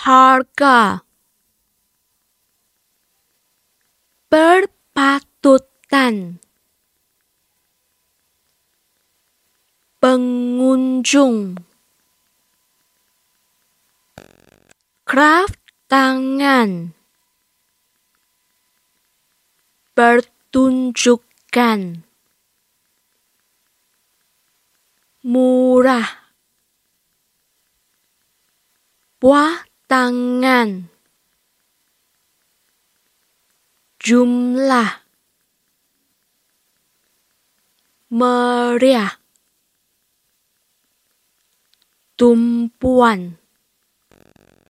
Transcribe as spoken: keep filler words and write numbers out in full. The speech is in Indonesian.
harga, berpatutan, pengunjung, craft tangan, pertunjukan, murah, buah tangan, jumlah, meriah, tumpuan.